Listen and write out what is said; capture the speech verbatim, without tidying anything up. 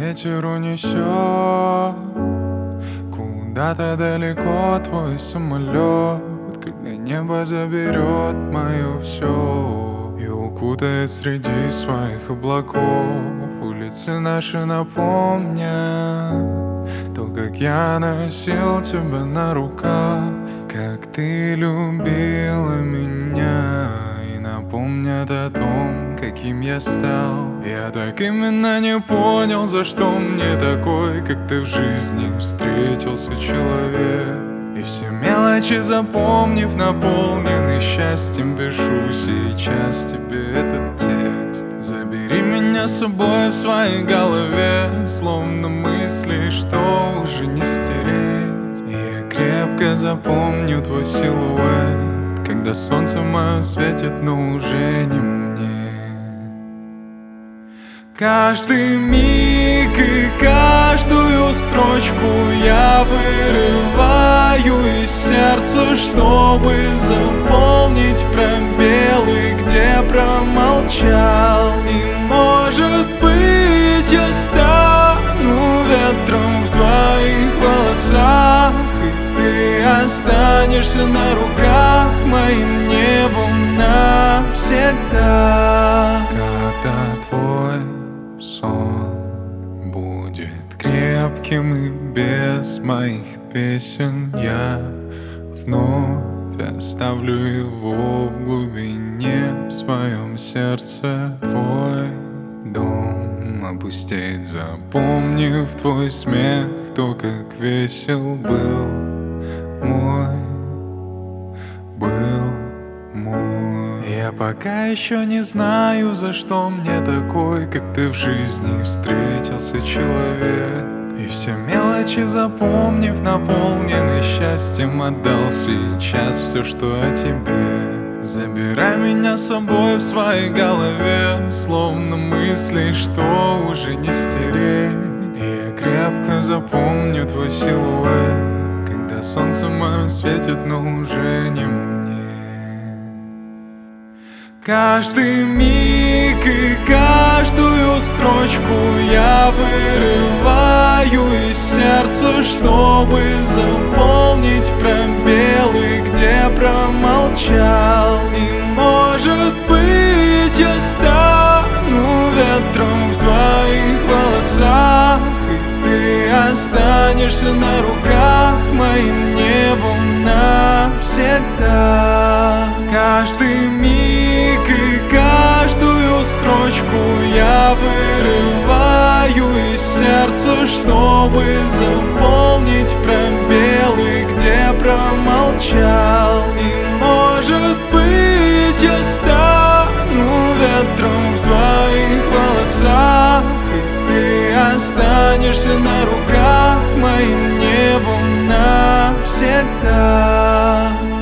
ветер унесет куда-то далеко твой самолет, когда небо заберет мое все и укутает среди своих облаков. Улицы наши напомнят то, как я носил тебя на руках, как ты любила меня, и напомнят о том, каким я стал. Я так именно не понял, за что мне такой, как ты в жизни встретился человек. И все мелочи запомнив, наполненный счастьем, пишу сейчас тебе этот текст. Забери меня с собой в своей голове, словно мысли, что уже не стереть. И я крепко запомню твой силуэт, когда солнце мое светит, но уже не мне. Каждый миг и каждую строчку я вырываю из сердца, чтобы заполнить пробелы, где промолчал. И может быть я стану ветром в твоих волосах, и ты останешься на руках моим небом навсегда. Когда твой сон будет крепким и без моих песен, я вновь оставлю его в глубине, в своем сердце. Твой дом опустеет, запомнив твой смех, то, как весел был мой, был мой. Я пока еще не знаю, за что мне такой, как ты в жизни встретился человек. И все мелочи запомнив, наполненный счастьем, отдал сейчас все, что о тебе. Забирай меня с собой в своей голове, словно мысли, что уже не стереть. И я крепко запомню твой силуэт, когда солнце мое светит, но уже не мне. Каждый миг и каждую строчку я вырываю из сердца, чтобы заполнить пробелы, где промолчал. И может быть я стану ветром в твоих волосах, и ты останешься на руках моим небом навсегда. Каждый миг и каждую строчку я вырываю из сердца, чтобы заполнить пробелы, где промолчал. И может быть я стану ветром в твоих волосах, и ты останешься на руках моим небом навсегда.